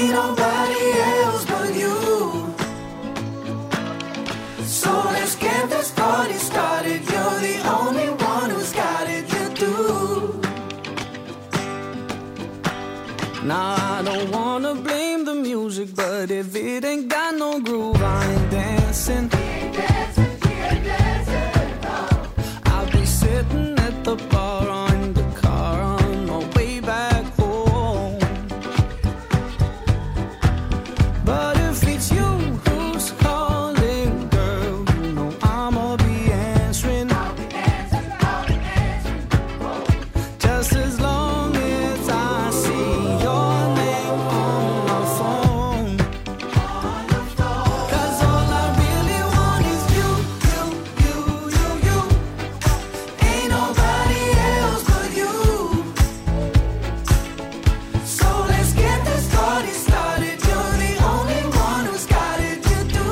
Ain't nobody else but you. So let's get this party started. You're the only one who's got it, you do. Now I don't wanna blame the music, but if it ain't got no groove, I ain't dancing. I'll be sitting at the bar on the car on my way back home. But if it's you who's calling, girl, you know I'ma be answering. I'll be answering. Just as long as I see your name on my phone. Cause all I really want is you. Ain't nobody else but you. So let's get this party started. You're the only one who's got it,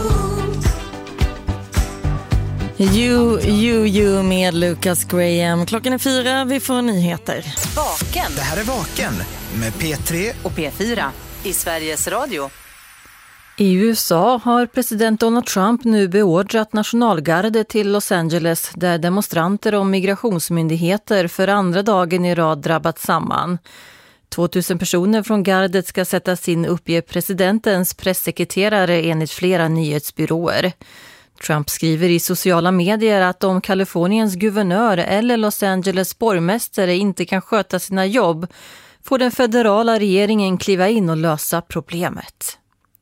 you do. You med Lucas Graham. Klockan är 4, vi får nyheter. Vaken. Det här är Vaken med P3 Och P4 i Sveriges Radio. I USA har president Donald Trump nu beordrat nationalgardet till Los Angeles där demonstranter och migrationsmyndigheter för andra dagen i rad drabbat samman. 2000 personer från gardet ska sättas in, uppger presidentens pressekreterare enligt flera nyhetsbyråer. Trump skriver i sociala medier att om Kaliforniens guvernör eller Los Angeles borgmästare inte kan sköta sina jobb får den federala regeringen kliva in och lösa problemet.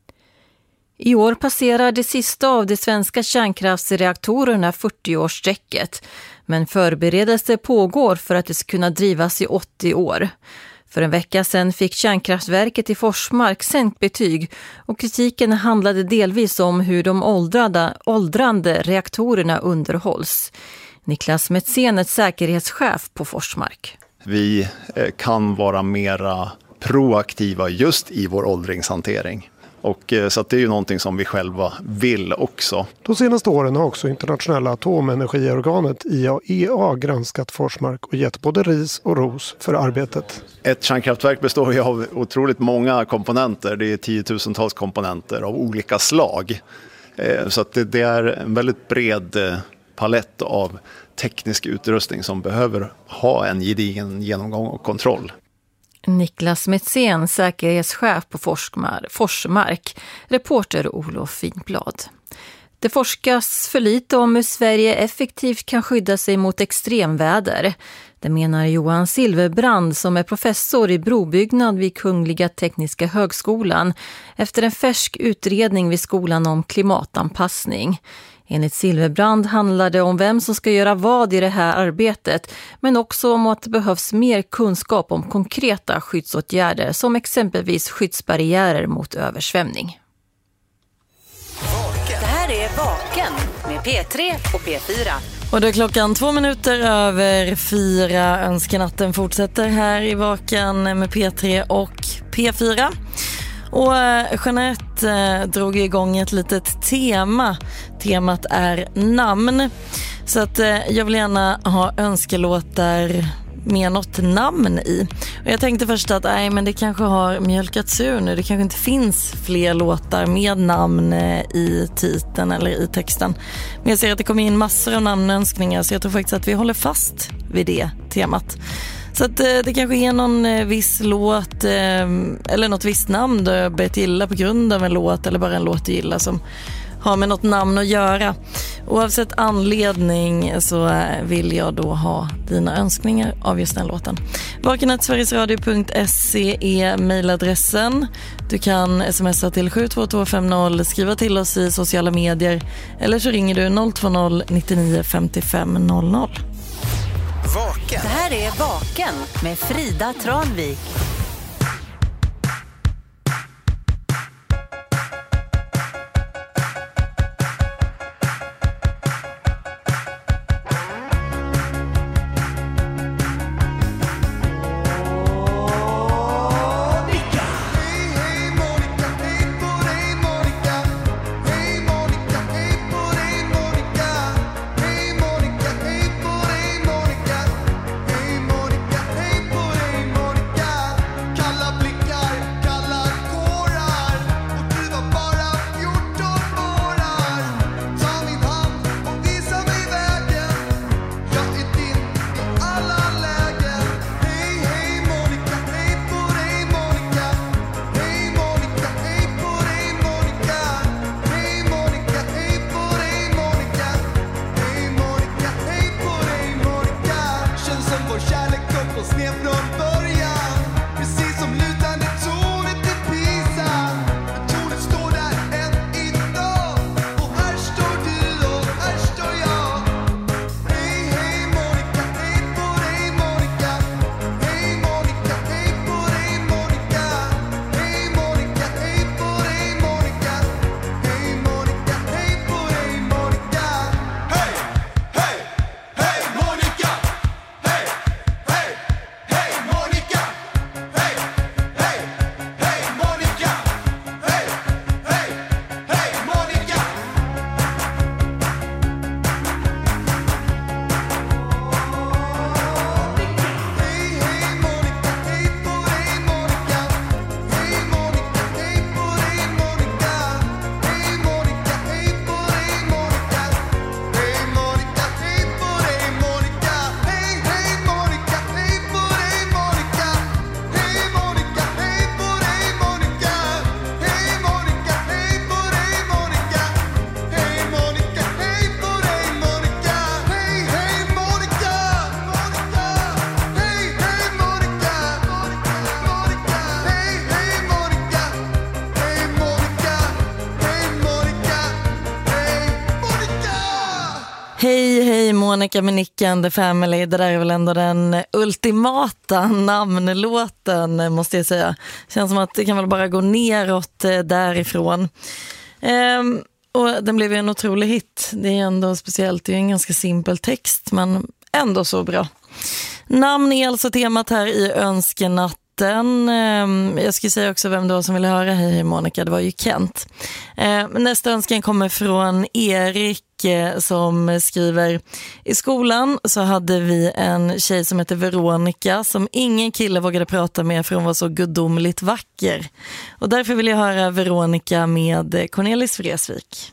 I år passerar det sista av de svenska kärnkraftsreaktorerna 40-årsstrecket, men förberedelse pågår för att det ska kunna drivas i 80 år. För en vecka sedan fick kärnkraftverket i Forsmark sänkt betyg och kritiken handlade delvis om hur de åldrande reaktorerna underhålls. Niklas Metzén är säkerhetschef på Forsmark. Vi kan vara mera proaktiva just i vår åldringshantering. Och så att det är ju någonting som vi själva vill också. De senaste åren har också internationella atomenergiorganet IAEA granskat Forsmark och gett både ris och ros för arbetet. Ett kärnkraftverk består ju av otroligt många komponenter. Det är 10-tusentals komponenter av olika slag. Så att det är en väldigt bred palett av teknisk utrustning som behöver ha en gedigen genomgång och kontroll. Niklas Metzén, säkerhetschef på Forsmark, reporter Olof Finblad. Det forskas för lite om hur Sverige effektivt kan skydda sig mot extremväder. Det menar Johan Silverbrand som är professor i brobyggnad vid Kungliga Tekniska högskolan efter en färsk utredning vid skolan om klimatanpassning. Enligt Silverbrand handlar det om vem som ska göra vad i det här arbetet, men också om att det behövs mer kunskap om konkreta skyddsåtgärder som exempelvis skyddsbarriärer mot översvämning. Det här är Vaken med P3 och P4. Och då är klockan 2:04. Önskenatten fortsätter här i Vaken med P3 och P4. Och Jeanette drog igång ett litet tema. Temat är namn. Så att jag vill gärna ha önskelåtar med något namn i. Och jag tänkte först att men det kanske har mjölkats ur nu. Det kanske inte finns fler låtar med namn i titeln eller i texten. Men jag ser att det kommer in massor av namnönskningar, så jag tror faktiskt att vi håller fast vid det temat. Så att det kanske är någon viss låt eller något visst namn du har börjat gilla på grund av en låt, eller bara en låt du gillar som har med något namn att göra. Oavsett anledning så vill jag då ha dina önskningar av just den låten. vaken@sverigesradio.se är mejladressen. Du kan smsa till 72250, skriva till oss i sociala medier eller så ringer du 020 99 55 00. Vaken. Det här är Vaken med Frida Tranvik. Hej Monica med Nicken The Family. Det där är väl ändå den ultimata namnlåten, måste jag säga. Känns som att det kan väl bara gå neråt därifrån. Och den blev ju en otrolig hit. Det är ändå speciellt, det är en ganska simpel text, men ändå så bra. Namn är alltså temat här i Önskenatten. Jag ska säga också vem det var som ville höra. Hej Monica, det var ju Kent. Nästa önskan kommer från Erik som skriver: i skolan så hade vi en tjej som heter Veronica som ingen kille vågade prata med för hon var så gudomligt vacker. Och därför vill jag höra Veronica med Cornelis Vreeswijk.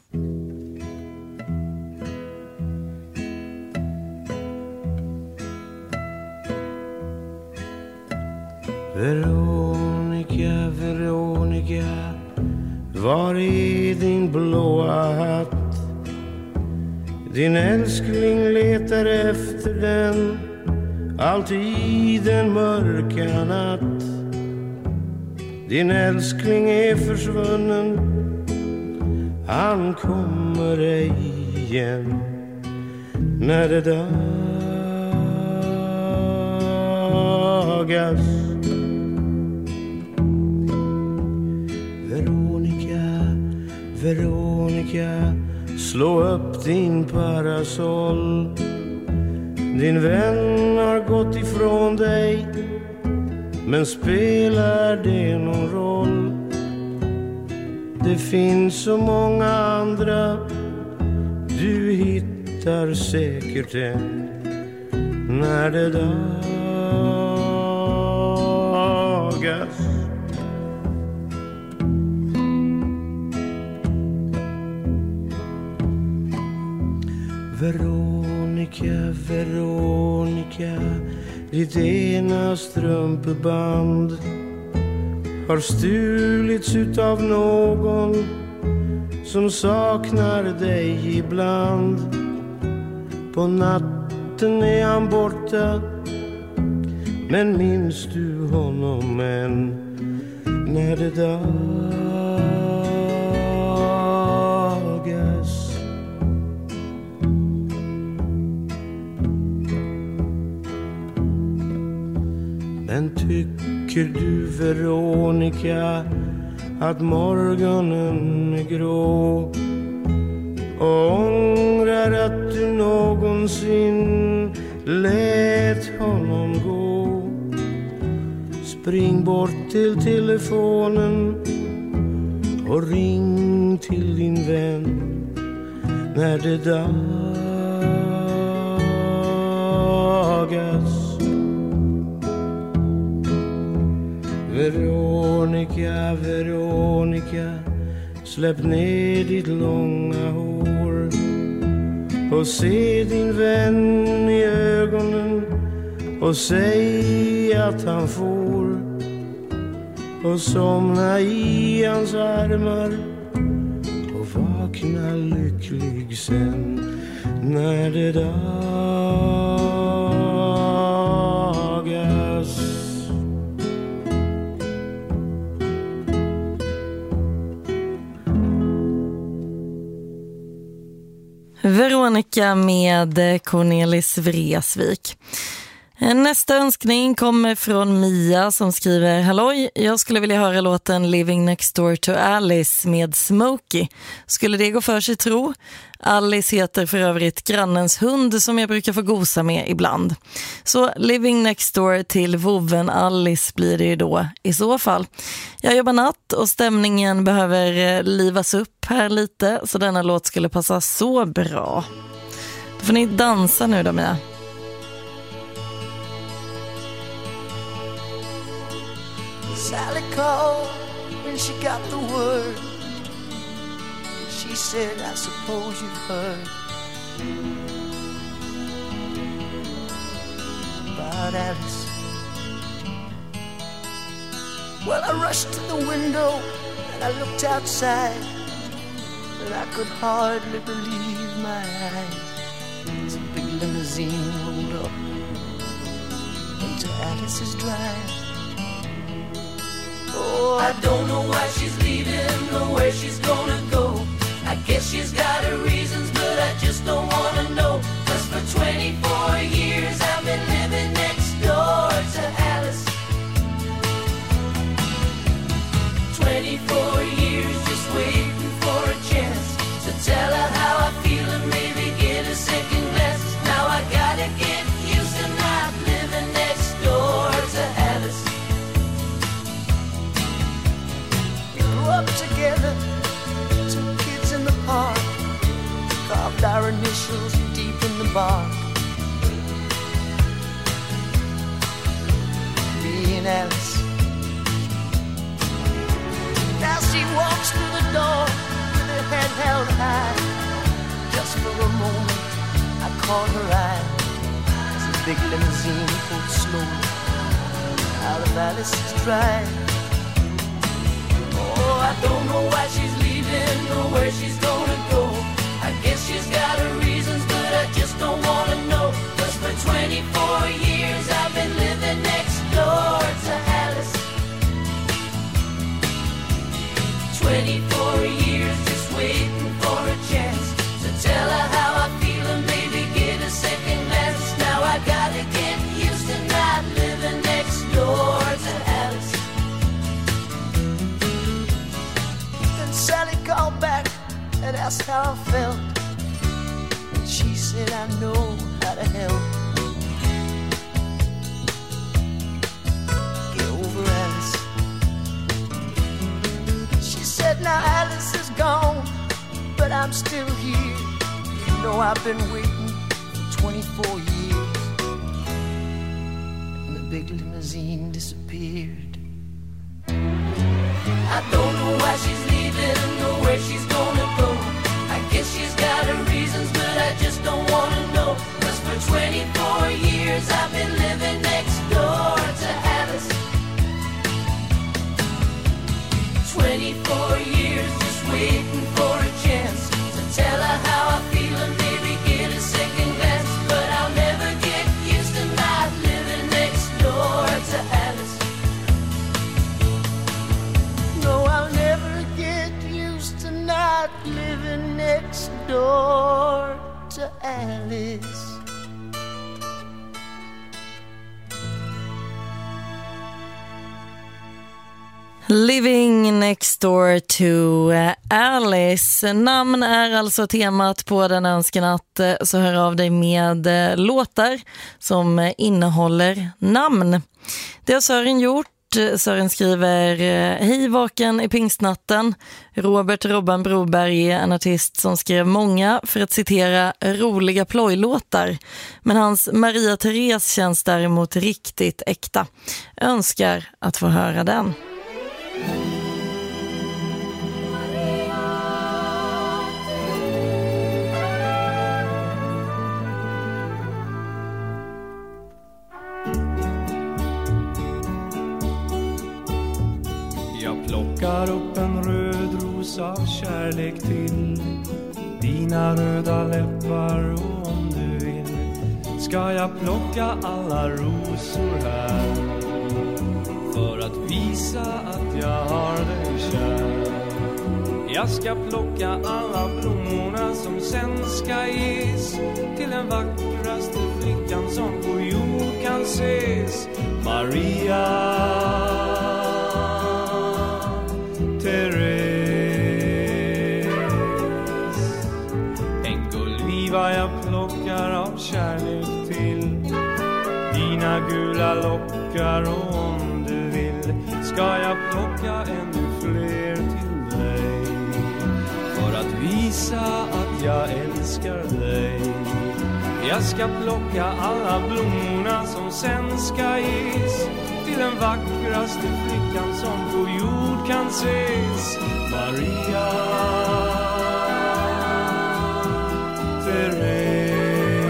Veronica, Veronica, var är din blåa hatt? Din älskling letar efter den, alltid den mörka natt. Din älskling är försvunnen, han kommer ej igen när det dagas. Veronica, Veronica, slå upp din parasoll. Din vän har gått ifrån dig, men spelar det någon roll? Det finns så många andra, du hittar säkert en när det dagas. Veronica, Veronica, ditt ena strumpeband har stulits utav någon som saknar dig ibland. På natten är han borta, men minns du honom än när det dagas? Men tycker du, Veronica, att morgonen är grå och ångrar att du någonsin lät honom gå? Spring bort till telefonen och ring till din vän när det dagas. Veronica, Veronica, släpp ner ditt långa hår och se din vän i ögonen och säg att han får, och somna i hans armar och vakna lycklig sen när det dagas. Veronica med Cornelis Vreeswijk. Nästa önskning kommer från Mia som skriver: halloj, jag skulle vilja höra låten Living Next Door to Alice med Smokey. Skulle det gå för sig tro? Alice heter för övrigt grannens hund som jag brukar få gosa med ibland. Så Living Next Door till voven Alice blir det ju då i så fall. Jag jobbar natt och stämningen behöver livas upp här lite, så denna låt skulle passa så bra. Då får ni dansa nu då, Mia. Sally called when she got the word. She said, I suppose you've heard about Alice. Well, I rushed to the window and I looked outside, and I could hardly believe my eyes. As a big limousine rolled up into Alice's drive. Oh, I don't know why she's leaving or where she's gonna go. I guess she's got her reasons, but I just don't wanna know. our initials deep in the bark. Me and Alice. Now she walks through the door with her head held high. Just for a moment I caught her eye as a big limousine pulled slowly out of Alice's drive. Oh, I don't know why she's leaving or where she's gonna go. I guess she's got her reasons, but I just don't wanna know. 'Cause for 24 years I've been living next door to Alice. 24 years just waiting for a chance to tell her how I feel and maybe get a second glance. Now I gotta get used to not living next door to Alice. Then Sally called back and asked how I felt, and she said I know how to help. Get over Alice. She said now Alice is gone, but I'm still here. You know I've been waiting for 24 years. And the big limousine disappeared. I don't know why she's leaving or where she's gonna go. I guess she's got her reasons, but I just don't wanna know. 'Cause for 24 years I've been living next door to Alice. 24 years just waiting for a chance to tell her how I feel and maybe get a second glance. But I'll never get used to not living next door to Alice. No, I'll never get used to not living next door to Alice. Living next door to Alice. Namn är alltså temat på den önskenatt, så hör av dig med låtar som innehåller namn. Det har Sören gjort. Sören skriver: hej vaken i pingstnatten. Robert Robban Broberg är en artist som skrev många, för att citera, roliga plojlåtar. Men hans Maria Therese känns däremot riktigt äkta. Önskar att få höra den. Jag plockar upp en röd ros av kärlek till dina röda läppar, och om du vill ska jag plocka alla rosor här för att visa att jag har dig kär. Jag ska plocka alla blommorna som sen ska ges till den vackraste flickan som på jord kan ses. Maria Therese, en gullviva jag plockar av kärlek till dina gula lockar, och om du vill ska jag plocka ännu fler till dig för att visa att jag älskar dig. Jag ska plocka alla blommorna som sen ska ges till den vackraste flickan som på jord kan ses. Maria Therese,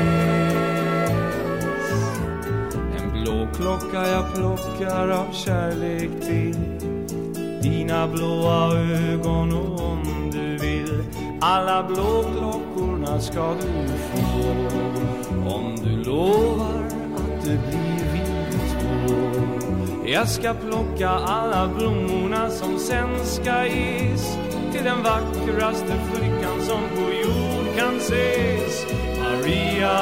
en blå klocka jag plockar av kärlek till dina blåa ögon, och om du vill alla blå klockorna ska du få, om du lovar att det blir villkor. Jag ska plocka alla blommorna som sen ska ges till den vackraste flickan som på jord kan ses. Maria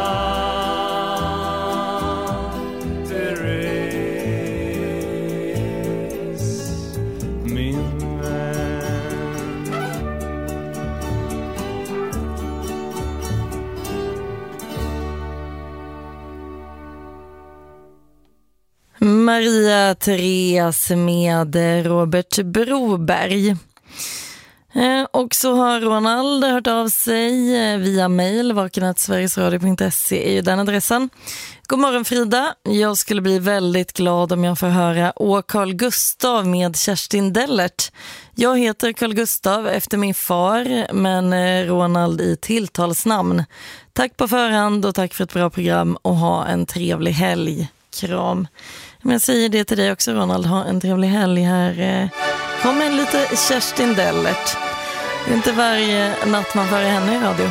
Therese, min vän. Maria Therese med Robert Broberg. Och så har Ronald hört av sig via mejl. vaken@sverigesradio.se är ju den adressen. God morgon Frida. Jag skulle bli väldigt glad om jag får höra Å Carl Gustav med Kerstin Dellert. Jag heter Carl Gustav efter min far, men Ronald i tilltalsnamn. Tack på förhand och tack för ett bra program och ha en trevlig helg. Kram. Men jag säger det till dig också Ronald, ha en trevlig helg här. Kom en lite Kerstin Dellert. Det är inte varje natt man får henne i radio.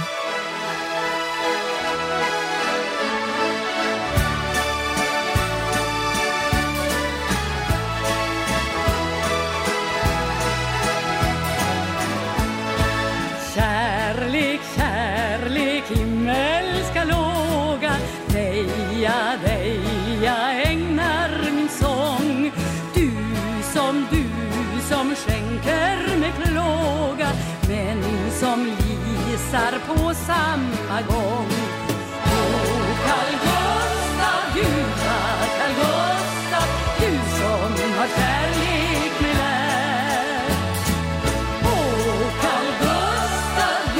Kärlek, kärlek, himmelska låga, deja, deja, ägnar min sång. Du som skänker mig plåga, men som lisar på samma gång. Åh, Carl Gustav, Carl Gustav, du som har kärlek med lär. Åh, Carl Gustav,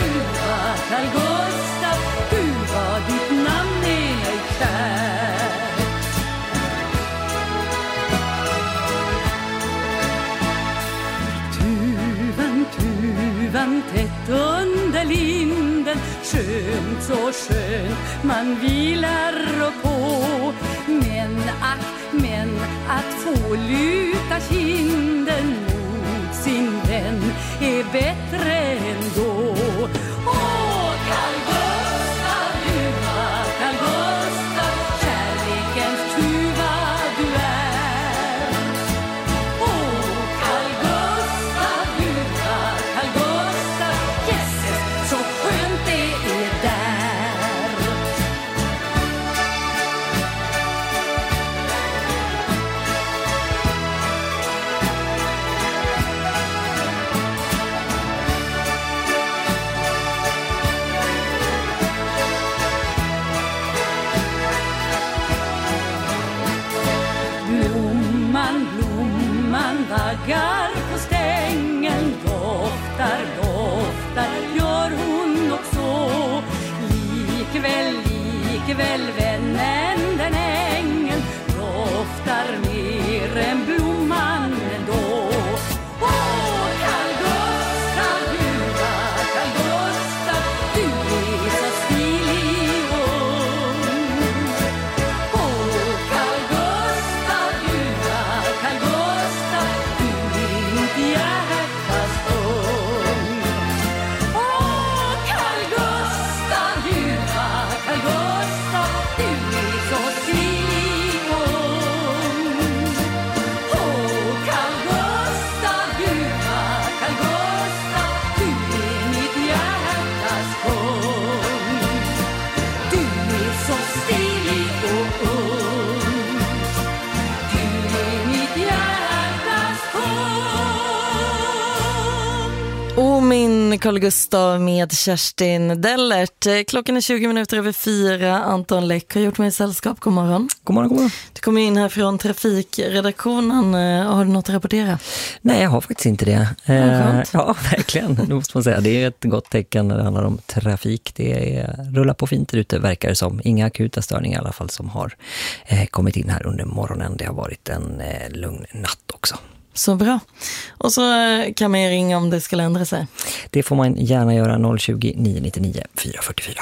du vad ditt namn är mig kär. Tuvan tätt under linden, skönt så skönt man vilar på. Men att få luta kinden mot sin vän är bättre ändå. Åh, Carl Gustav, Carl Gustav, kärlekens tuva du är. Åh, Carl Gustav, jesses, så skönt det är där. Blomman vaggar på stängen, doftar, gör hon också. Likväl vännen den ängeln doftar mer än blomman ändå. Åh, Carl Gustav, du är så stilig och ung. Åh, Carl Gustav, du är mitt hjärtas ung. Åh, Carl Gustav, du är så stilig och ung. Åh, Carl Gustav, du är mitt hjärtas ung. Du är så stilig och ung. Du är mitt hjärtas ung. Och min Carl Gustav med Kerstin Dellert. Klockan är 20 minuter över 4. Anton Läck har gjort mig sällskap. God morgon. God morgon, god morgon. Du kommer in här från trafikredaktionen. Har du något att rapportera? Nej, jag har faktiskt inte det. Ja, verkligen. Det måste man säga. Det är ett gott tecken när det handlar om trafik. Det rullar på fint ute, verkar det som. Inga akuta störningar i alla fall som har kommit in här under morgonen. Det har varit en lugn natt också. Så bra. Och så kan man ju ringa om det skulle ändra sig. Det får man gärna göra 020 999 444.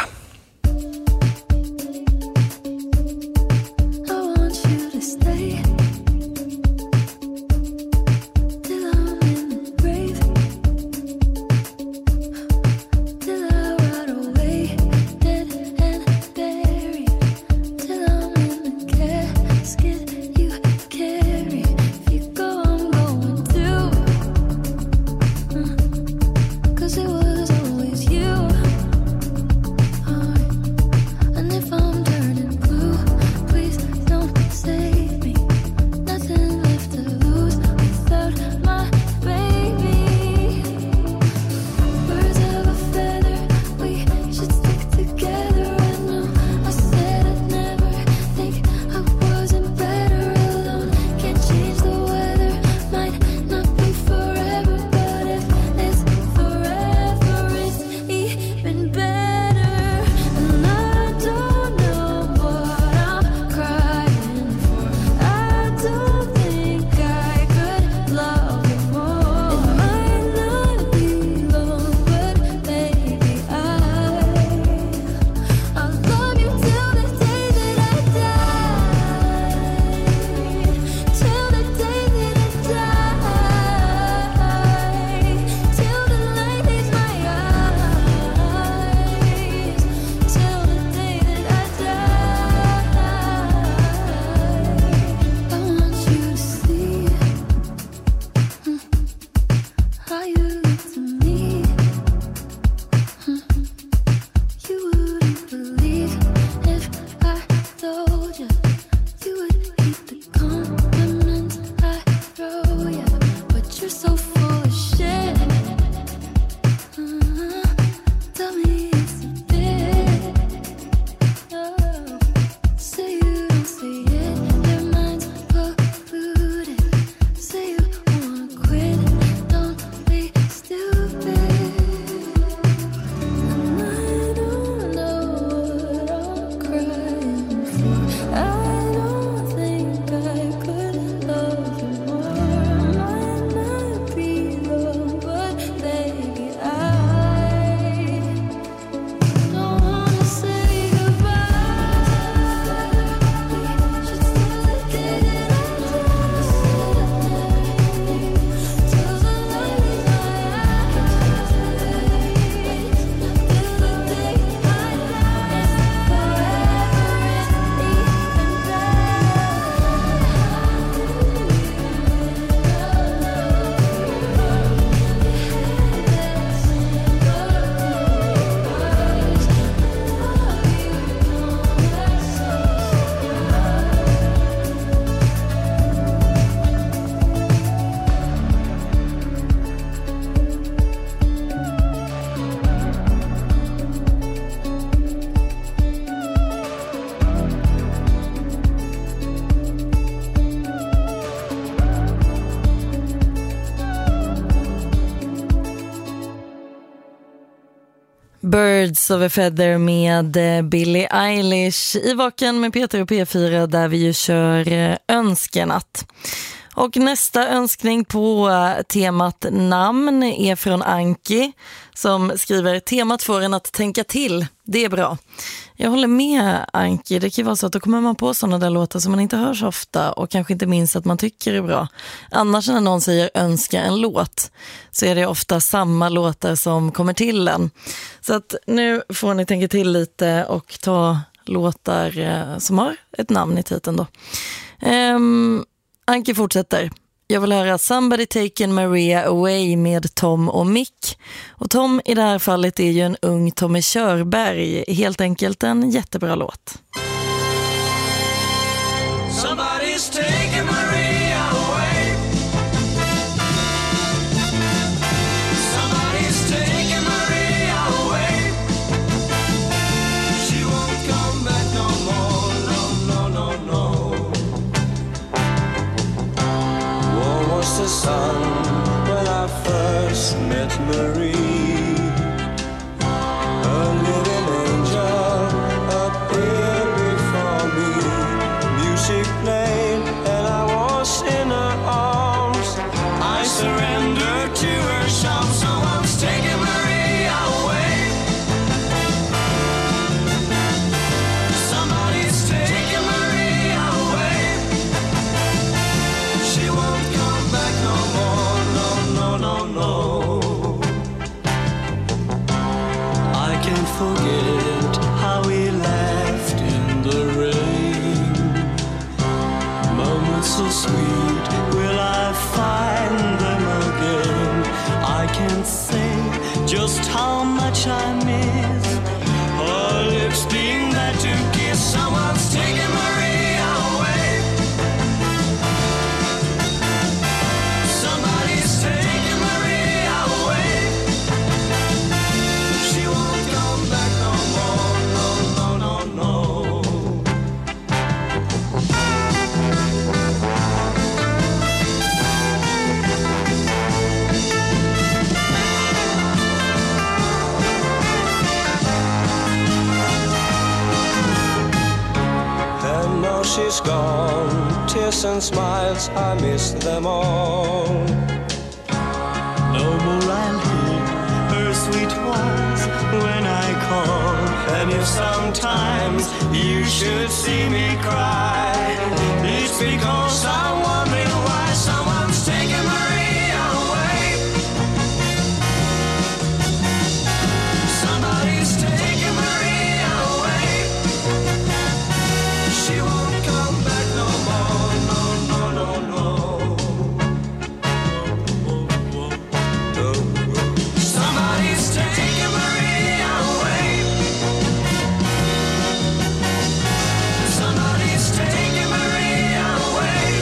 Cause it was always you. Birds of a Feather med Billie Eilish i Vaken med Peter och P4 där vi ju kör önskenatt. Och nästa önskning på temat namn är från Anki som skriver: temat får en att tänka till, det är bra. Jag håller med Anki, det kan ju vara så att då kommer man på sådana där låtar som man inte hör så ofta och kanske inte minst att man tycker är bra. Annars när någon säger önska en låt så är det ofta samma låtar som kommer till en. Så att nu får ni tänka till lite och ta låtar som har ett namn i titeln då. Anki fortsätter. Jag vill höra Somebody Taken Maria Away med Tom och Mick. Och Tom i det här fallet är ju en ung Tommy Körberg. Helt enkelt en jättebra låt. Somebody's taken Maria away. Somebody's taken Maria away. She won't come back no more. No, no, no, no. War was the sun when I first met Marie. A living angel appeared before me. Music played and I was in her arms. I surrendered to her charm. Someone's taking Maria away. Somebody's taking Maria away. She won't come back no more. No, no, no, no. I can't forget how we laughed in the rain. Moments so sweet, will I find them again? I can't say just how much I miss her lips being there to kiss. Someone's taking Maria away. Somebody's taking Maria away. She won't come back no more. No, no, no, no. And now she's gone. Tears and smiles, I miss them all. No more I'll hear her sweet voice when I call. And if sometimes you should see me cry, it's because I'm wondering why someone's taking Maria away. Somebody's taking Maria away. She won't come back no more. No, no, no, no. No. Somebody's taking Maria away. Somebody's taking Maria away.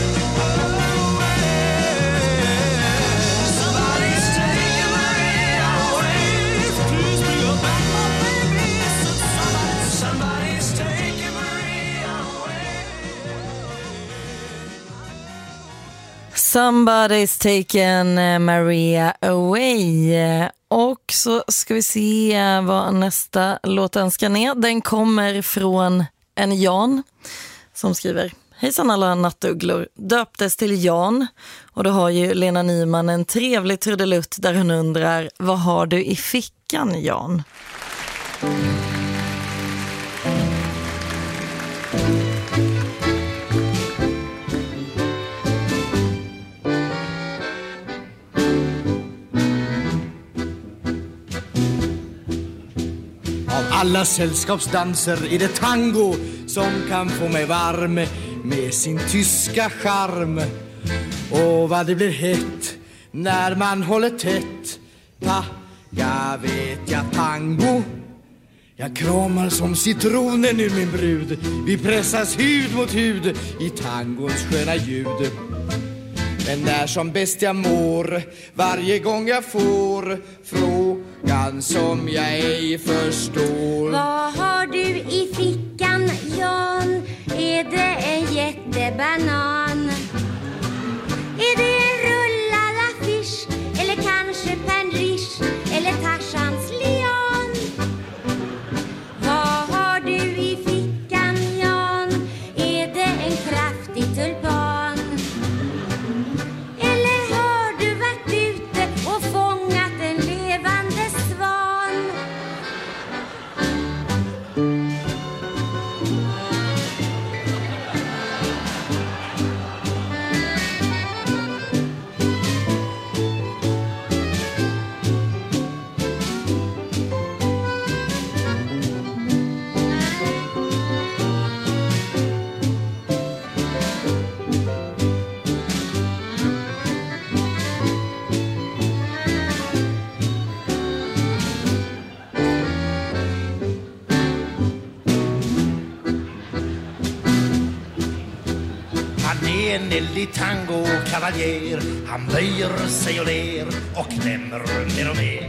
Somebody's taking Maria away. Please bring her back, my baby. Somebody's taking Maria away. Somebody's taken Maria away. Och så ska vi se vad nästa låtönskan är. Den kommer från en Jan som skriver: hejsan alla nattugglor, döptes till Jan. Och då har ju Lena Nyman en trevlig trudelutt där hon undrar: vad har du i fickan, Jan? Av alla sällskapsdanser är det tango som kan få mig varm med sin tyska charm. Och vad det blir hett när man håller tätt. Jag vet jag tango. Jag kramar som citronen ur min brud. Vi pressas hud mot hud i tangons sköna ljud. Men när som bäst jag mår, varje gång jag får frågan som jag ej förstår. Vad har du i fickan, Jan? Är det en jättebanan? Är det en rullad affisch? Eller kanske Pernrish? Eller Tarzans lian? en eldig tango-kavaljer. Han böjer sig och ler och klämmer mer och mer.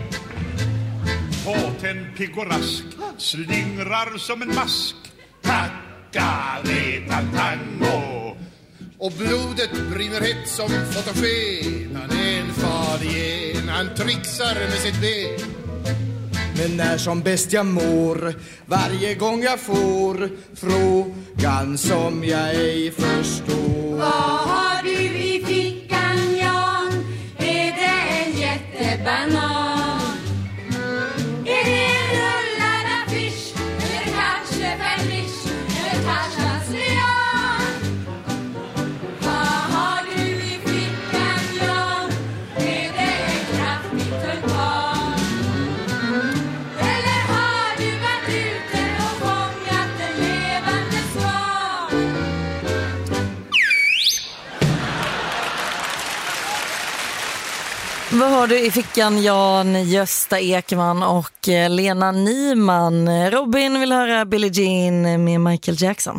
Tåten pigg och rask slingrar som en mask. Tacka-leta tango. Och blodet brinner hett som fotogen. Han är en fargen, han trixar med sitt ben. Men när som bäst jag mår, varje gång jag får frågan som jag ej förstår. Vad har du i fickan, Jan? Är det en jättebanan? Är det en rullad affisch? Eller kanske färdisch? Eller kanske aslian? Vad har du i fickan, Jan? Är det en kraftig tulpan? Eller har du varit ute och fångat en levande svan? Vad har du i fickan, Jan? Gösta Ekman och Lena Nyman. Robin vill höra Billie Jean med Michael Jackson.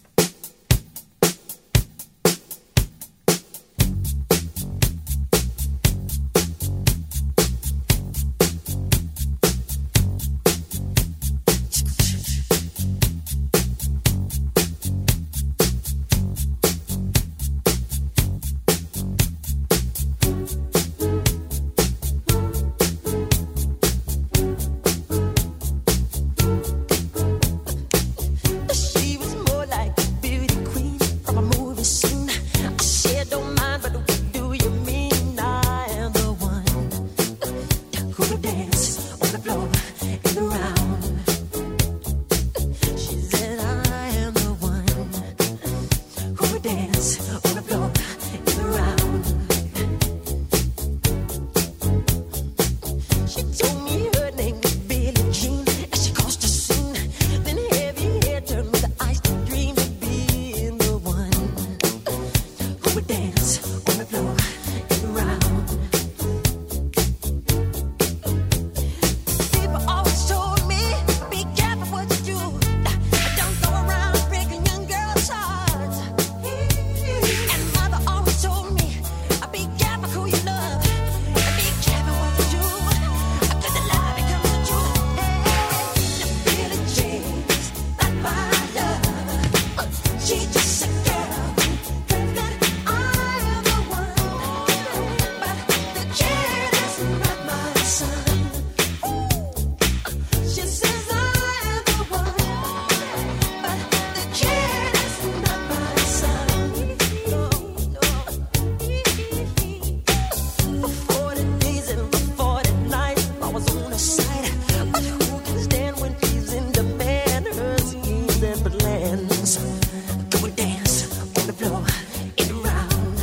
She was more like a beauty queen from a movie scene. I said don't mind, but what do you mean? I am the one who would dance on the floor and around. She said I am the one who would dance on the floor and around. She told me her name was Billie Jean as she caused a scene. Then heavy hair turned with the eyes to dream of being the one who would dance on the floor and around. People always told me, be careful what you do. Don't go around breaking young girls' hearts. And mother always told me, be careful who you love. Be careful what you do. Cause the love becomes the truth. Billie Jean's not my love. She's just a girl. That I am the one. But the kid is not my son. She says I am the one. But the kid is not my son. For 40 days and for 40 nights I was on her side. But who can stand when she's in demand? Her schemes and plans. Go and dance on the floor and around.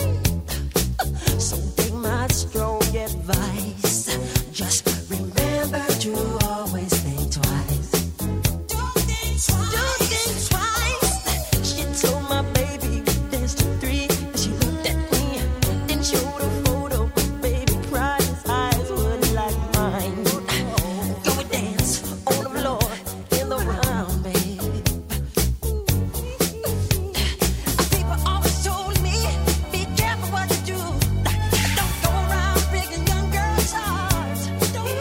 So take my strong advice. Just remember to always think twice. Don't think twice. She told my baby dance to 3. She looked at me, then showed a photo. Baby cried, his eyes were like mine. Go and dance on the floor in the round, baby. People always told me, be careful what you do. Don't go around breaking young girls' hearts.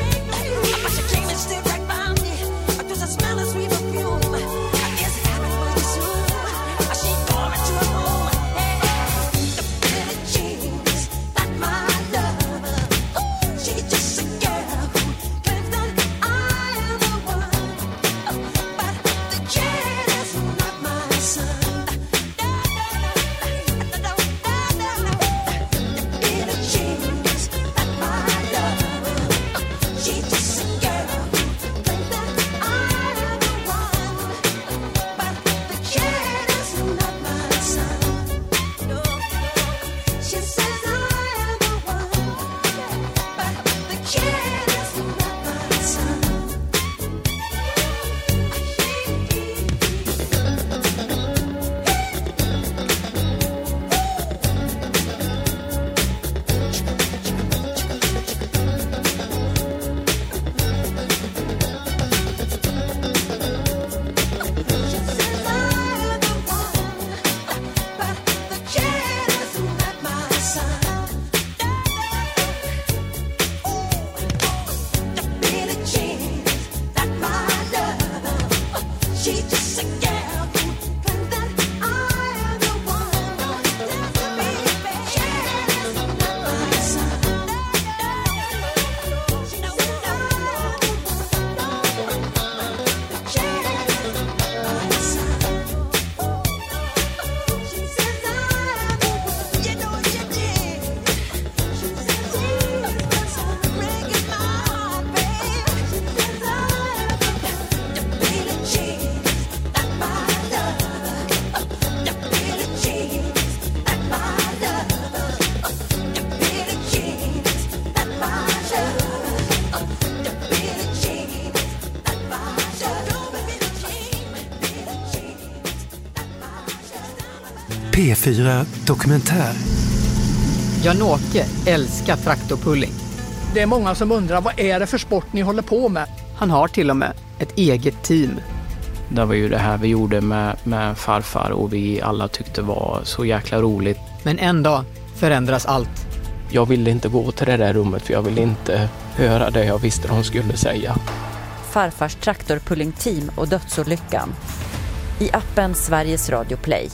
P4 Dokumentär. Jan-Åke älskar traktorpulling. Det är många som undrar, vad är det för sport ni håller på med? Han har till och med ett eget team. Det var ju det här vi gjorde med farfar och vi alla tyckte var så jäkla roligt. Men en dag förändras allt. Jag ville inte gå till det där rummet för jag ville inte höra det jag visste de skulle säga. Farfars traktorpullingteam och dödsolyckan. I appen Sveriges Radio Play.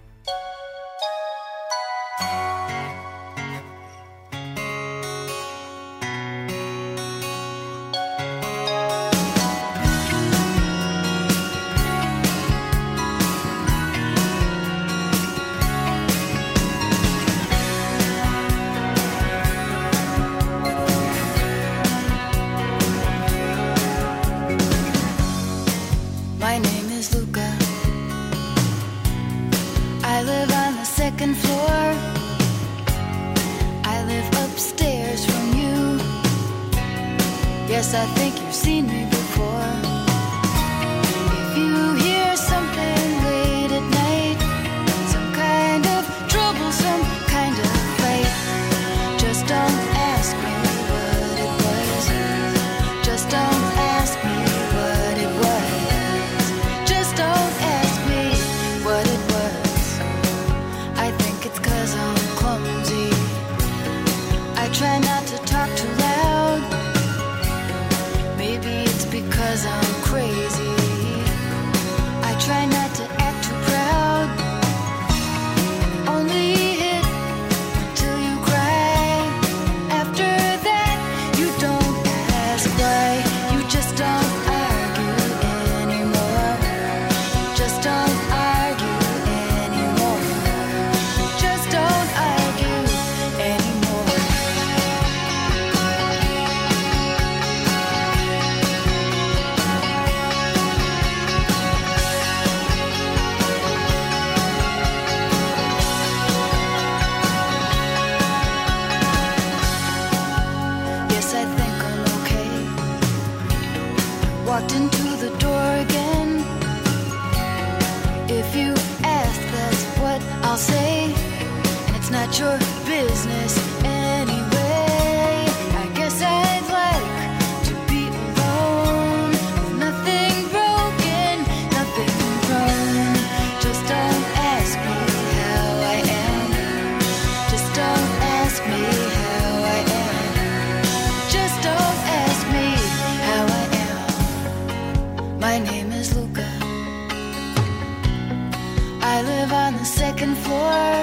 My name is Luca. I live on the second floor. I live upstairs from you. Yes, I think you've seen me before. If you hear something late at night, some kind of trouble, some kind of fight, just don't ask me what it was. Just don't ask me what it was. Just don't ask me what it was. I think it's 'cause I'm clumsy. I try not to talk too loud. Maybe it's because I'm crazy. I try not to act too proud. Only hit till you cry. After that, you don't ask why. You just don't argue anymore. Just don't argue anymore. Just don't argue anymore. Yes, I think I'm okay. Walked into the door again. If you ask, that's what I'll say. And it's not your business anyway. I guess I'd like to be alone. Nothing broken, nothing wrong. Just don't ask me how I am. Just don't ask me how I am. Just don't ask me how I am. My name is Luca. I live on the second floor.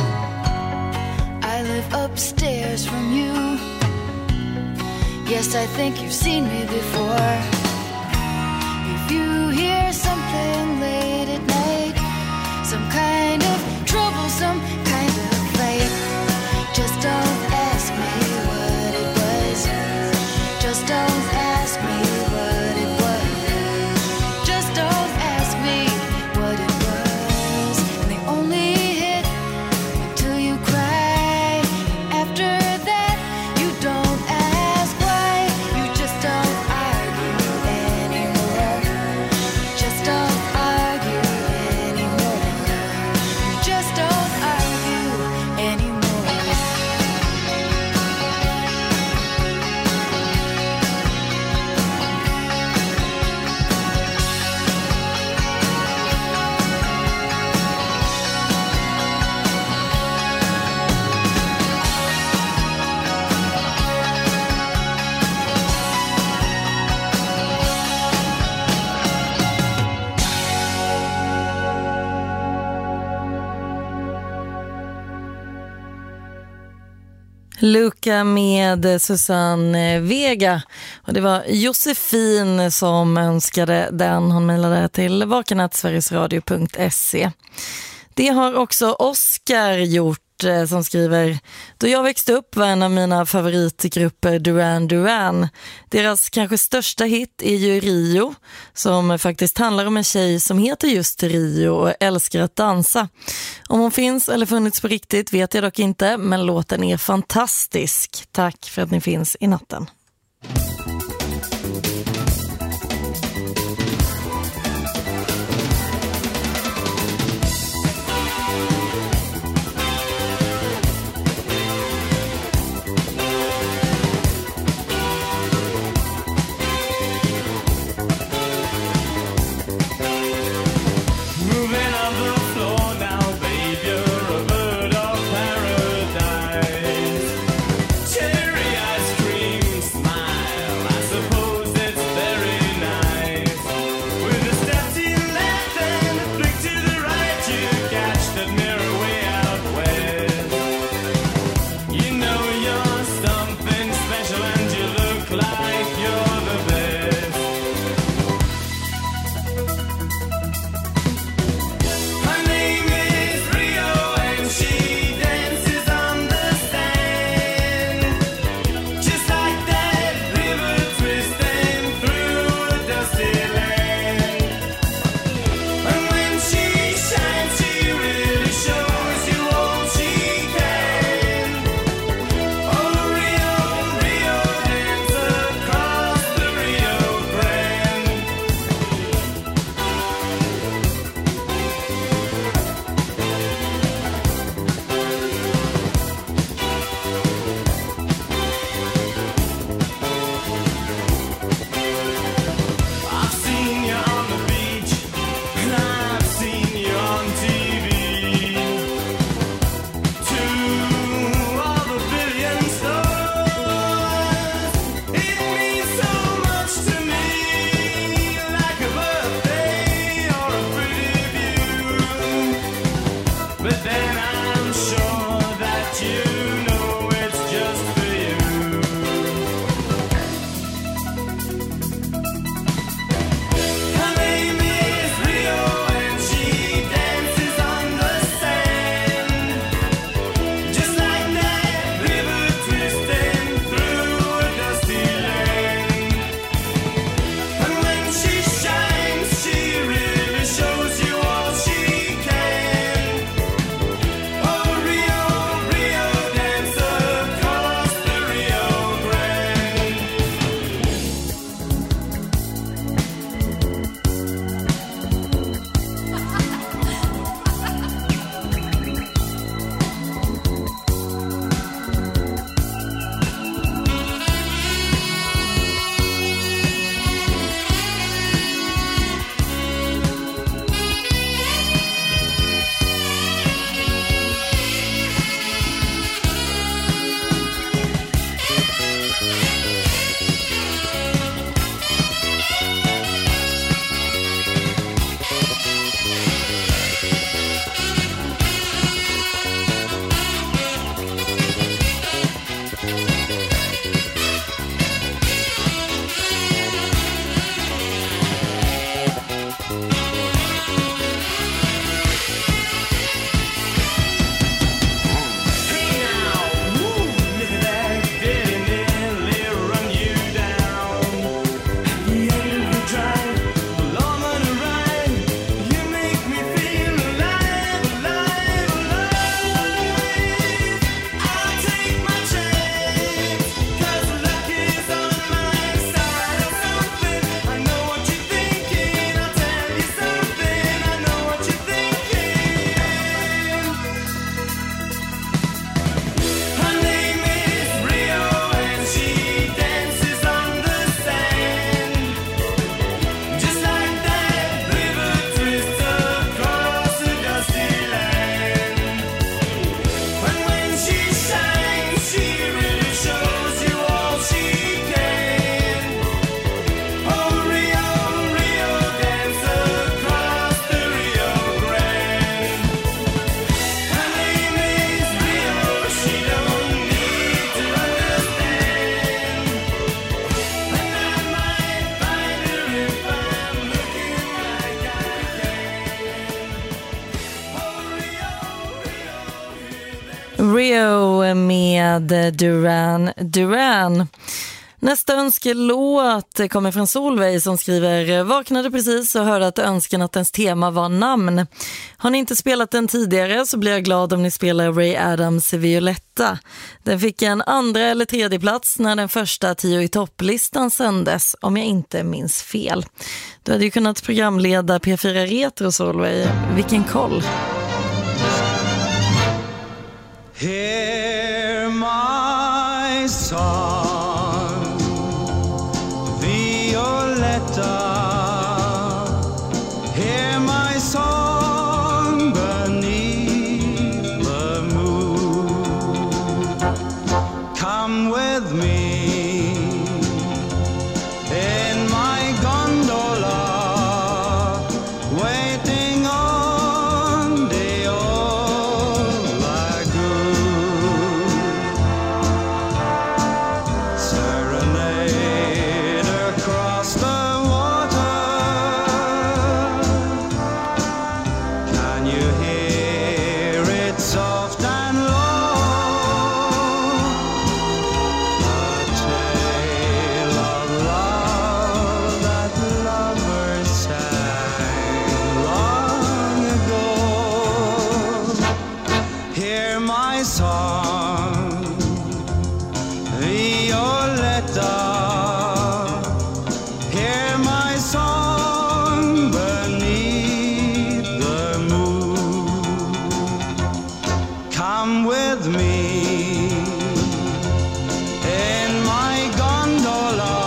I live upstairs from you. Yes, I think you've seen me before. If you hear something late at night, some kind of trouble, some kind of fight, just don't ask me what it was. Just don't ask me what it was. Just don't ask me what it was. And they only hit until you cry. After that, you don't ask why. You just don't argue anymore. Just don't argue anymore. You just don't argue anymore. Luca med Susanne Vega. Och det var Josefin som önskade den. Hon mejlade till vakennatsverigesradio.se. Det har också Oskar gjort, som skriver: då jag växte upp var en av mina favoritgrupper Duran Duran. Deras kanske största hit är ju Rio, som faktiskt handlar om en tjej som heter just Rio och älskar att dansa. Om hon finns eller funnits på riktigt vet jag dock inte, men låten är fantastisk. Tack för att ni finns i natten. Stereo med Duran Duran. Nästa önskelåt kommer från Solveig som skriver: vaknade precis och hörde att önskenattens tema var namn. Har ni inte spelat den tidigare så blir jag glad om ni spelar Ray Adams Violetta. Den fick en andra eller tredje plats när den första 10 i topplistan sändes, om jag inte minns fel. Du hade ju kunnat programleda P4 Retro, Solveig. Vilken koll! Hear my song, Violetta. Hear my song beneath the moon. Come with me in my gondola, waiting on the old lagoon. Serenade across the water. Can you hear it soft and low? A tale of love that lovers sang long ago. Hear my song, Violetta. Hear my song beneath the moon. Come with me in my gondola,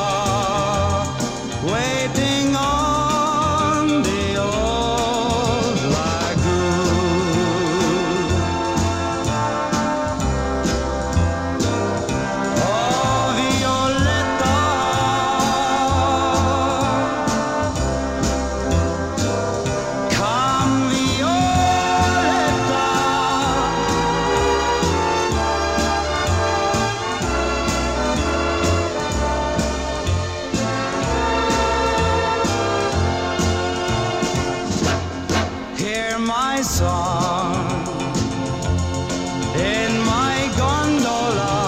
waiting on the old lagoon. Oh, Violetta, come Violetta. Hear my song in my gondola,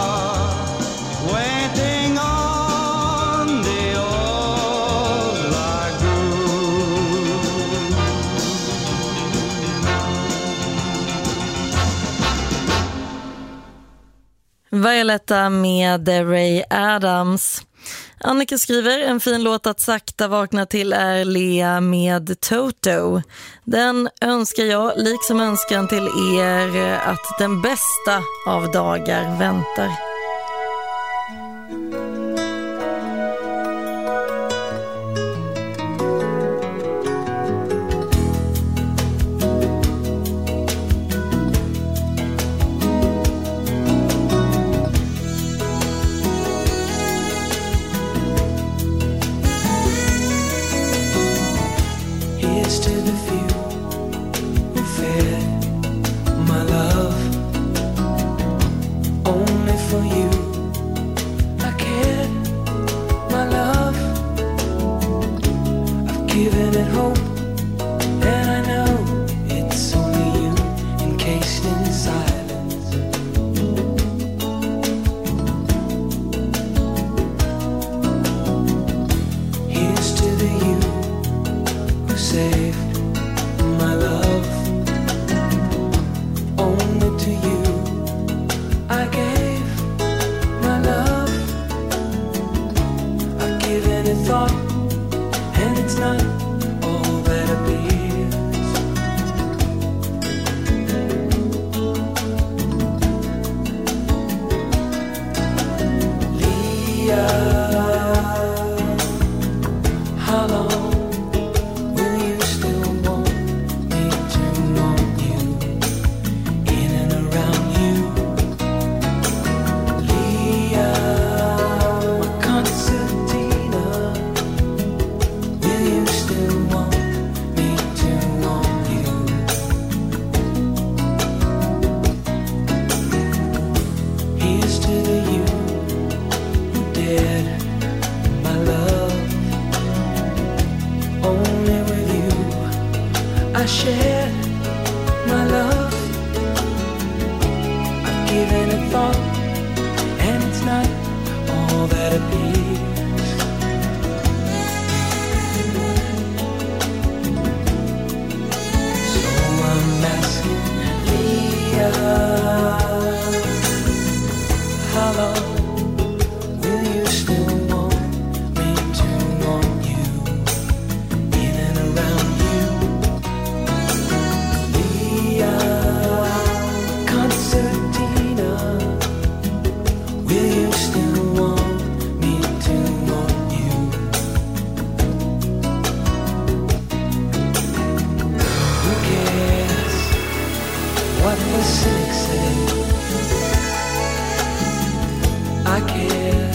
waiting on the old lagoon. Violetta med Ray Adams. Annika skriver: en fin låt att sakta vakna till är Lea med Toto. Den önskar jag, liksom önskan till er, att den bästa av dagar väntar. Here's to the few who fed my love. Only for you I cared, my love. I've given it hope, and I know it's only you, encased in silence. Here's to the you who saved my love. Only to you I gave my love. I've given it thought, and it's not all that appears. Leah, how long will you still want me to know you, in and around you? Leah, my concertina, will you still better peace. So I'm asking Leah, how long will you still want me to want you, in and around you? Leah, concertina, will you still want me to want you? Who cares what the cynics say? I care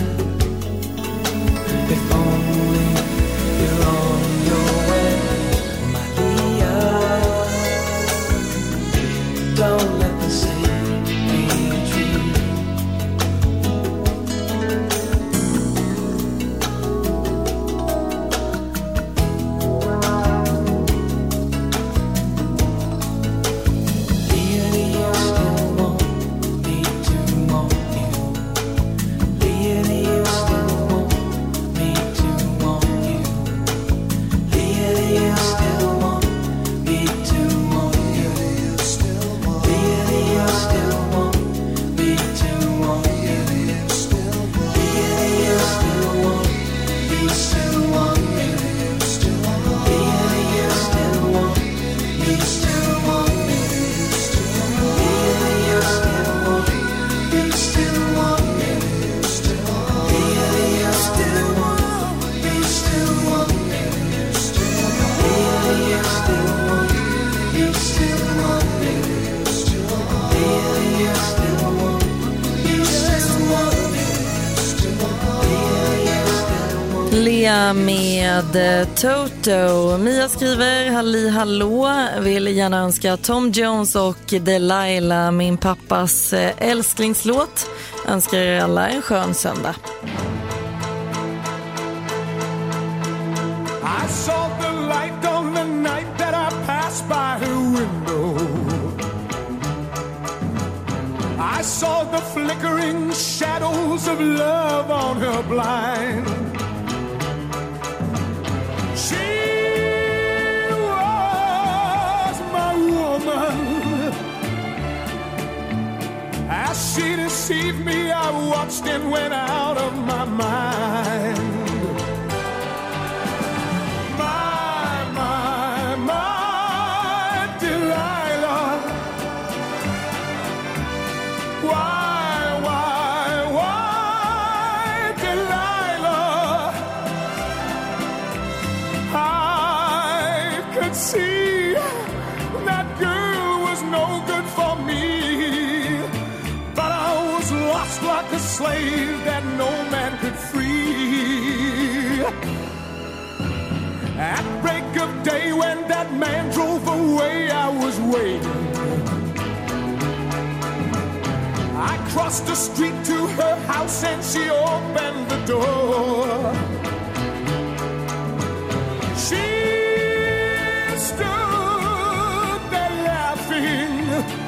if only you're on your way, my Leah. Don't let the sea be a dream. Leah, do you still want me to want you? Leah, do you still want me to want you? Leah, do you still want me to want you? Leah, do you still want me to want you? Leah, do you still want me to want you? Leah, do you still want me to want you? Leah, do you still want me to want you? Leah, do you still want me to want you? Leah, do you still want me to want you? Leah, do you still want me to want you? Leah, do you still want me to want you? Lea med Toto. Mia skriver, halli hallå, vill gärna önska Tom Jones och Delilah, min pappas älsklingslåt. Önskar er alla en skön söndag. I saw the light on the night that I passed by her window. I saw the flickering shadows of love on her blind. She was my woman. As she deceived me, I watched and went out of my mind. My Delilah. Why, Delilah? I could see that girl was no good for me, but I was lost like a slave that no man could free. At break of day when that man drove away, I was waiting. I crossed the street to her house and she opened the door. She stood there laughing.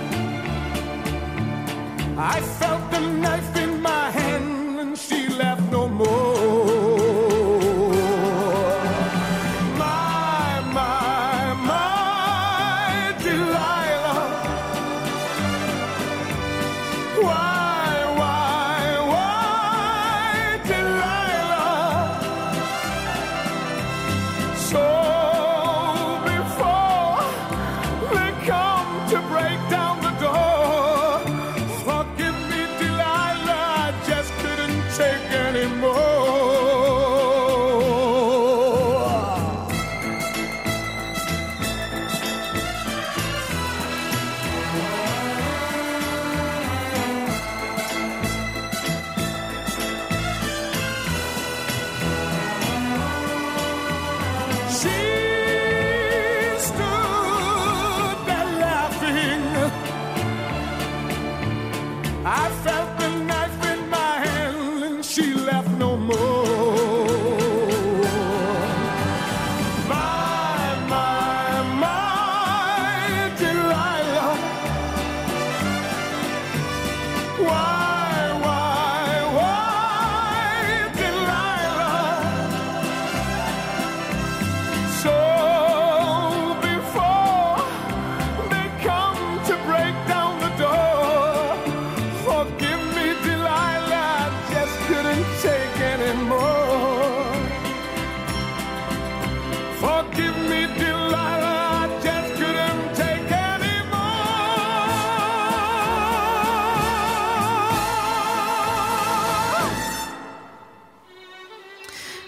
I felt the knife in my hand and she laughed no more. To break down the door, forgive me, Delilah.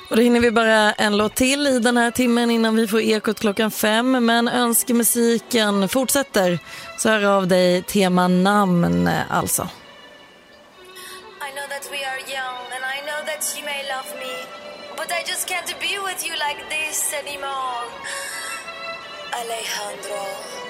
Och då hinner vi bara en låt till i den här timmen innan vi får Ekot 5. Men önskemusiken fortsätter. Så hör av dig tema namn alltså. I know that we are young and I know that you may love me, but I just can't be with you like this anymore. Alejandro.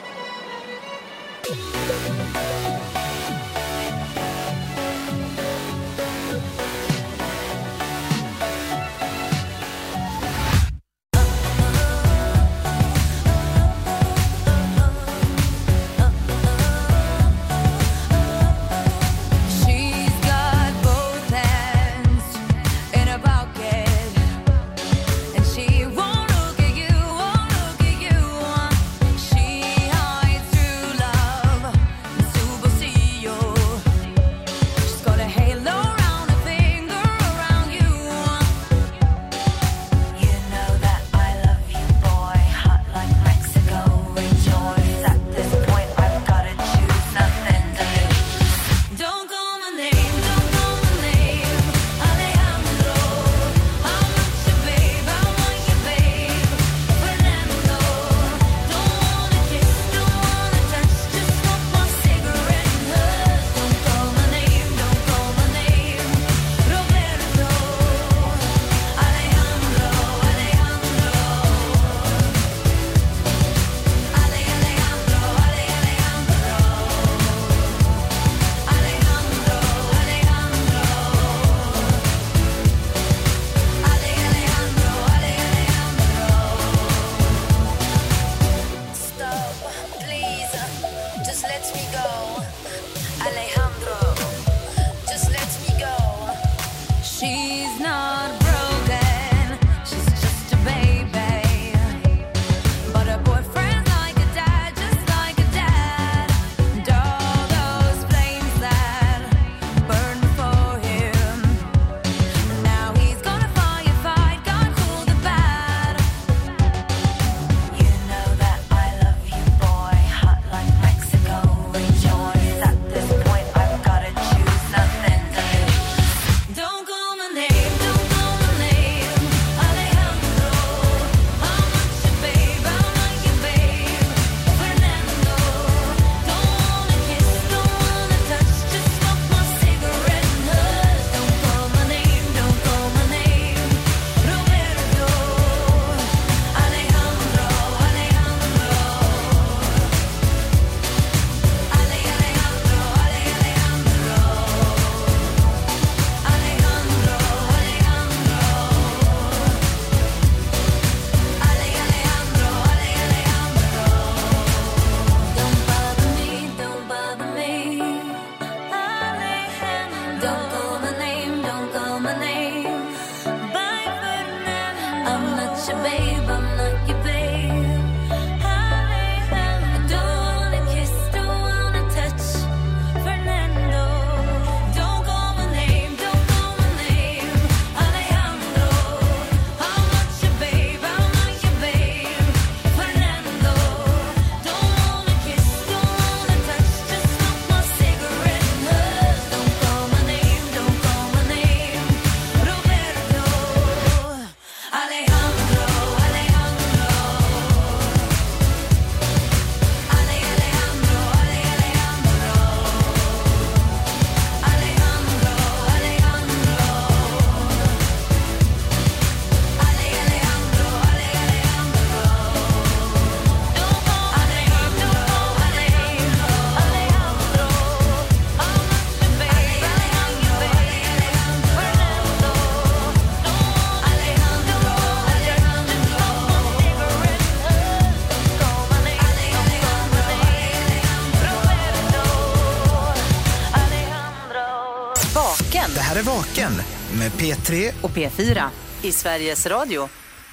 Det här är Vaken med P3 och P4 i Sveriges Radio.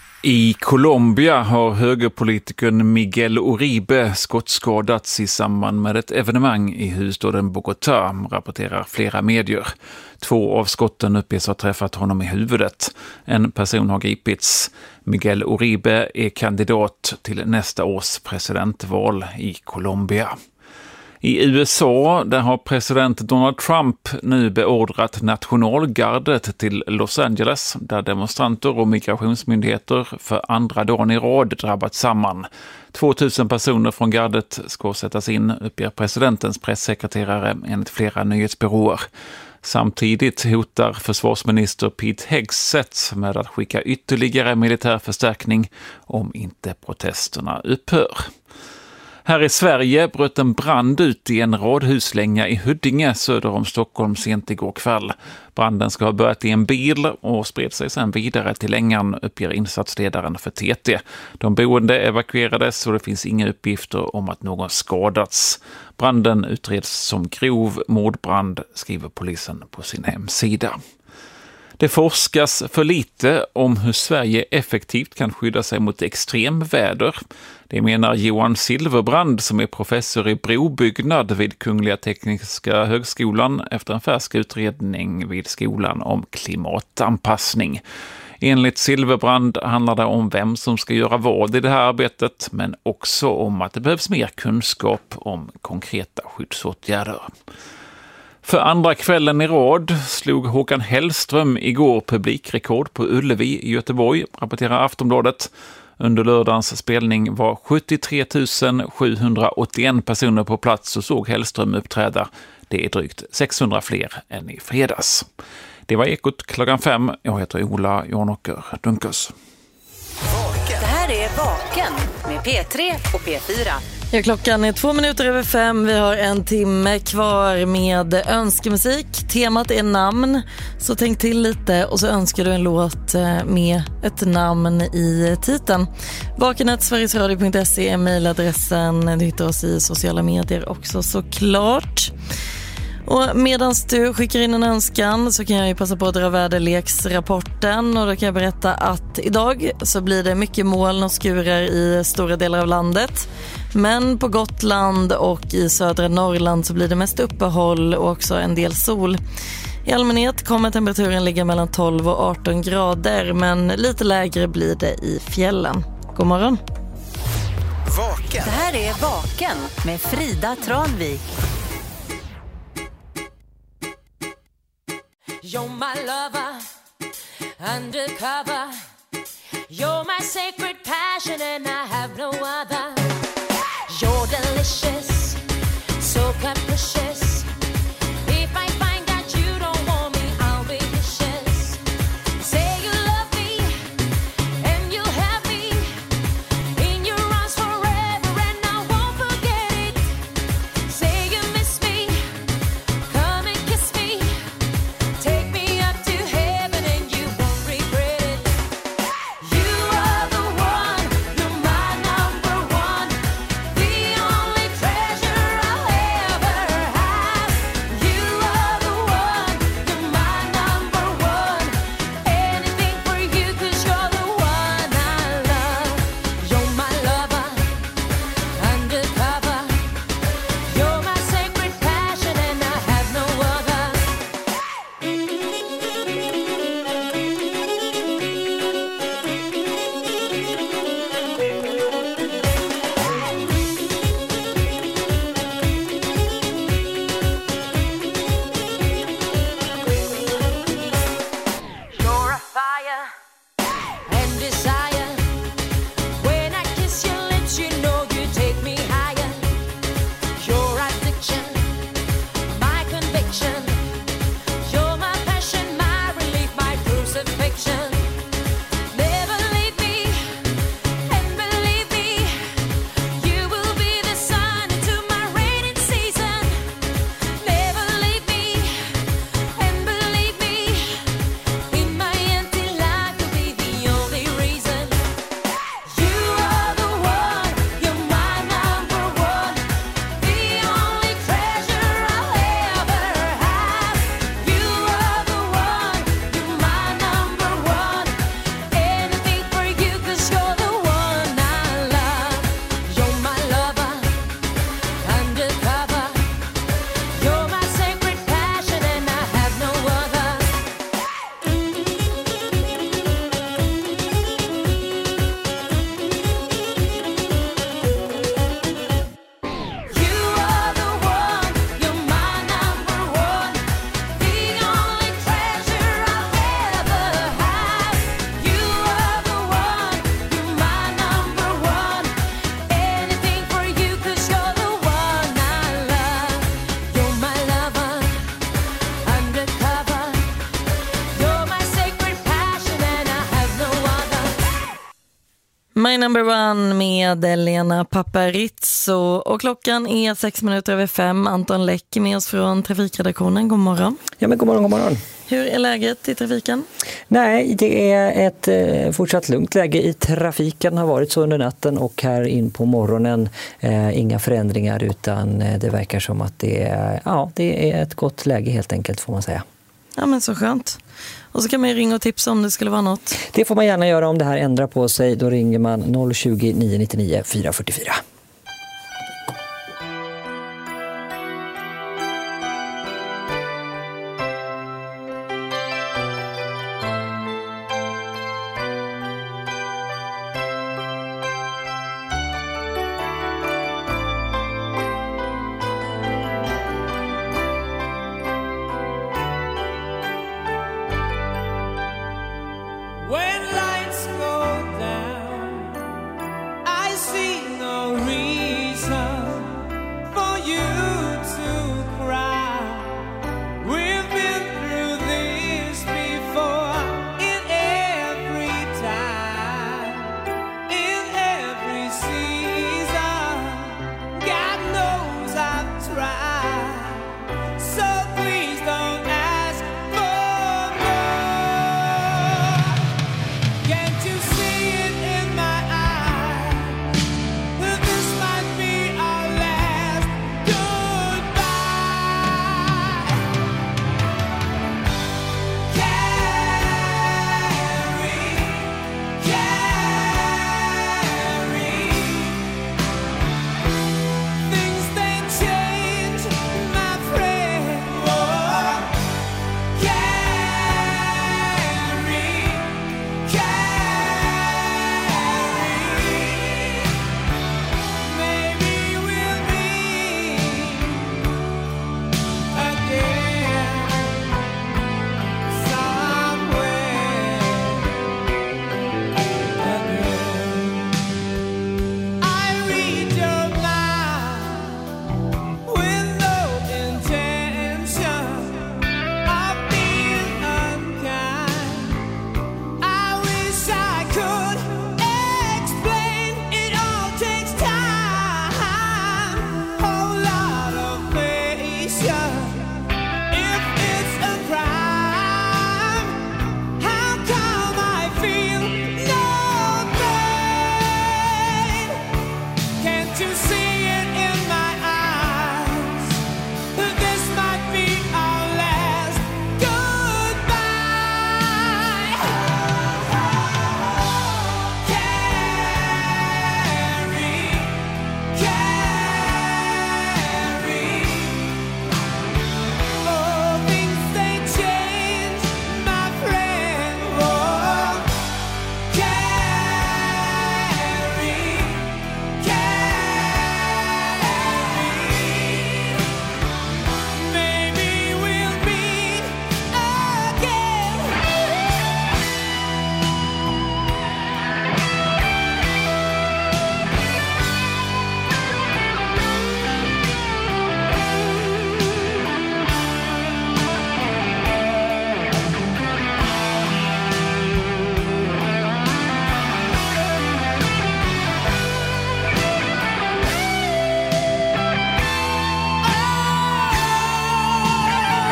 I Colombia har högerpolitikern Miguel Uribe skottskadats i samband med ett evenemang i huvudstaden Bogotá, rapporterar flera medier. 2 av skotten uppges ha träffat honom i huvudet. En person har gripits. Miguel Uribe är kandidat till nästa års presidentval i Colombia. I USA där har president Donald Trump nu beordrat nationalgardet till Los Angeles där demonstranter och migrationsmyndigheter för andra dagen i rad drabbat samman. 2000 personer från gardet ska sättas in, uppger presidentens pressekreterare enligt flera nyhetsbyråer. Samtidigt hotar försvarsminister Pete Hegseth med att skicka ytterligare militär förstärkning om inte protesterna upphör. Här i Sverige bröt en brand ut i en radhuslänga i Huddinge söder om Stockholm sent igår kväll. Branden ska ha börjat i en bil och spred sig sedan vidare till längan, uppger insatsledaren för TT. De boende evakuerades och det finns inga uppgifter om att någon skadats. Branden utreds som grov mordbrand, skriver polisen på sin hemsida. Det forskas för lite om hur Sverige effektivt kan skydda sig mot extremväder. Det menar Johan Silverbrand som är professor i brobyggnad vid Kungliga Tekniska högskolan efter en färsk utredning vid skolan om klimatanpassning. Enligt Silverbrand handlar det om vem som ska göra vad i det här arbetet, men också om att det behövs mer kunskap om konkreta skyddsåtgärder. För andra kvällen i rad slog Håkan Hellström igår publikrekord på Ullevi i Göteborg, rapporterar Aftonbladet. Under lördagens spelning var 73 781 personer på plats och såg Hellström uppträda. Det är drygt 600 fler än i fredags. Det var Ekot klockan 5. Jag heter Ola Jarnåker Dunkers. Det här är Vaken med P3 och P4. Ja, klockan är 5:02. Vi har en timme kvar med önskemusik. Temat är namn, så tänk till lite och så önskar du en låt med ett namn i titeln. vaken@sverigesradio.se är mejladressen. Du hittar oss i sociala medier också såklart. Och medan du skickar in en önskan så kan jag ju passa på att dra väderleksrapporten, och då kan jag berätta att idag så blir det mycket moln och skurar i stora delar av landet. Men på Gotland och i södra Norrland så blir det mest uppehåll och också en del sol. I allmänhet kommer temperaturen ligga mellan 12 och 18 grader, men lite lägre blir det i fjällen. God morgon. Vaken. Det här är Vaken med Frida Tranvik. You're my lover, undercover. You're my sacred passion and I have no other. You're delicious, so capricious. If I find out you don't want me, I'll be vicious. Say you love me and you'll have me in your arms forever and I won't forget it. Say you miss me, come and kiss me. Take me up to heaven and you won't regret it. You are the one, you're my number one. The only treasure I'll ever have. My Number One med Lena Paparizou. Och klockan är 5:06. Anton Läck med oss från trafikredaktionen. God morgon. Ja, men god morgon, god morgon. Hur är läget i trafiken? Nej, det är ett fortsatt lugnt läge i trafiken, har varit så under natten och här in på morgonen. Inga förändringar, utan det verkar som att det är ett gott läge helt enkelt, får man säga. Ja, men så skönt. Och så kan man ju ringa och tipsa om det skulle vara något. Det får man gärna göra om det här ändrar på sig. Då ringer man 020 999 444.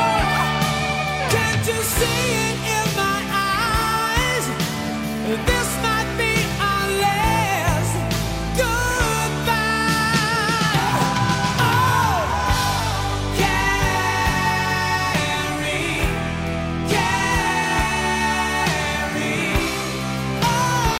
This